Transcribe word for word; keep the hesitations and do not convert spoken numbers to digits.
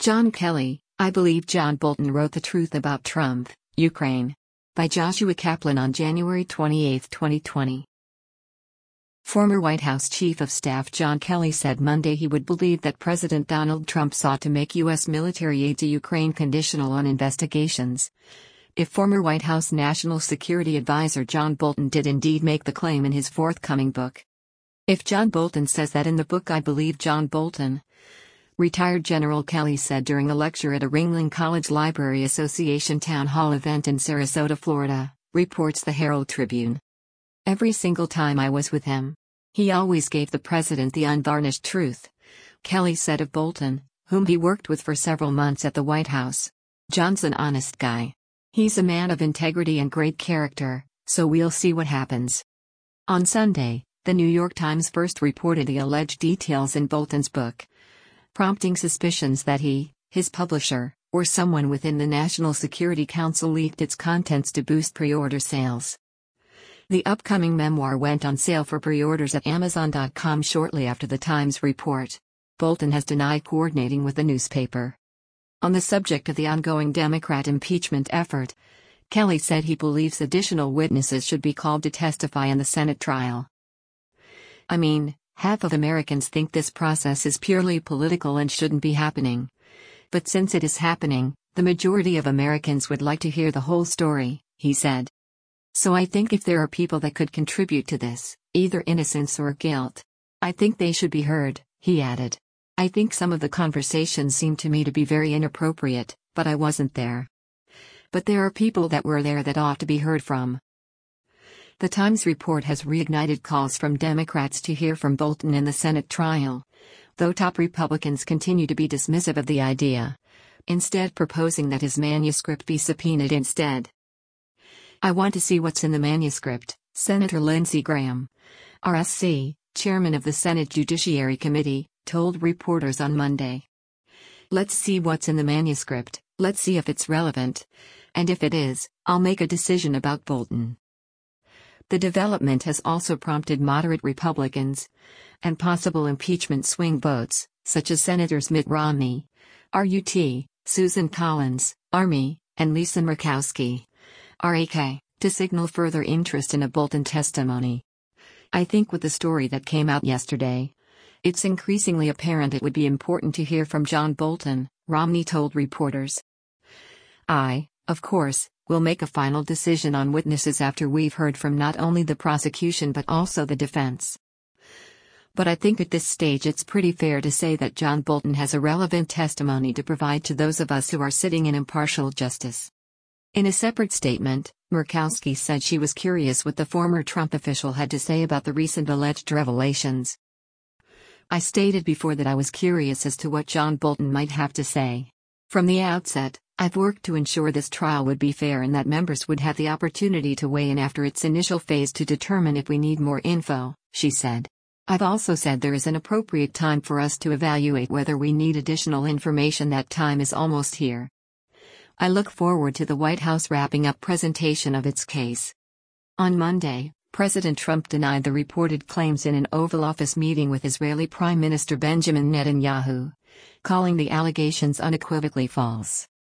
John Kelly, I believe John Bolton wrote the truth about Trump, Ukraine. By Joshua Kaplan on January twenty-eighth, twenty twenty. Former White House Chief of Staff John Kelly said Monday he would believe that President Donald Trump sought to make U S military aid to Ukraine conditional on investigations. If former White House National Security Advisor John Bolton did indeed make the claim in his forthcoming book. If John Bolton says that in the book, I believe John Bolton. Retired General Kelly said during a lecture at a Ringling College Library Association town hall event in Sarasota, Florida, reports the Herald Tribune. Every single time I was with him, he always gave the president the unvarnished truth, Kelly said of Bolton, whom he worked with for several months at the White House. John's an honest guy. He's a man of integrity and great character, so we'll see what happens. On Sunday, the New York Times first reported the alleged details in Bolton's book, prompting suspicions that he, his publisher, or someone within the National Security Council leaked its contents to boost pre-order sales. The upcoming memoir went on sale for pre-orders at Amazon dot com shortly after the Times report. Bolton has denied coordinating with the newspaper. On the subject of the ongoing Democrat impeachment effort, Kelly said he believes additional witnesses should be called to testify in the Senate trial. I mean, half of Americans think this process is purely political and shouldn't be happening. But since it is happening, the majority of Americans would like to hear the whole story, he said. So I think if there are people that could contribute to this, either innocence or guilt, I think they should be heard, he added. I think some of the conversations seemed to me to be very inappropriate, but I wasn't there. But there are people that were there that ought to be heard from. The Times report has reignited calls from Democrats to hear from Bolton in the Senate trial, though top Republicans continue to be dismissive of the idea, instead proposing that his manuscript be subpoenaed instead. I want to see what's in the manuscript, Senator Lindsey Graham, R S C, chairman of the Senate Judiciary Committee, told reporters on Monday. Let's see what's in the manuscript, let's see if it's relevant, and if it is, I'll make a decision about Bolton. The development has also prompted moderate Republicans and possible impeachment swing votes, such as Senators Mitt Romney, R U T, Susan Collins, Army, and Lisa Murkowski, R A K, to signal further interest in a Bolton testimony. I think with the story that came out yesterday, it's increasingly apparent it would be important to hear from John Bolton, Romney told reporters. I, of course, will make a final decision on witnesses after we've heard from not only the prosecution but also the defense. But I think at this stage it's pretty fair to say that John Bolton has a relevant testimony to provide to those of us who are sitting in impartial justice. In a separate statement, Murkowski said she was curious what the former Trump official had to say about the recent alleged revelations. I stated before that I was curious as to what John Bolton might have to say. From the outset, I've worked to ensure this trial would be fair and that members would have the opportunity to weigh in after its initial phase to determine if we need more info, she said. I've also said there is an appropriate time for us to evaluate whether we need additional information. That time is almost here. I look forward to the White House wrapping up presentation of its case. On Monday, President Trump denied the reported claims in an Oval Office meeting with Israeli Prime Minister Benjamin Netanyahu, calling the allegations unequivocally false.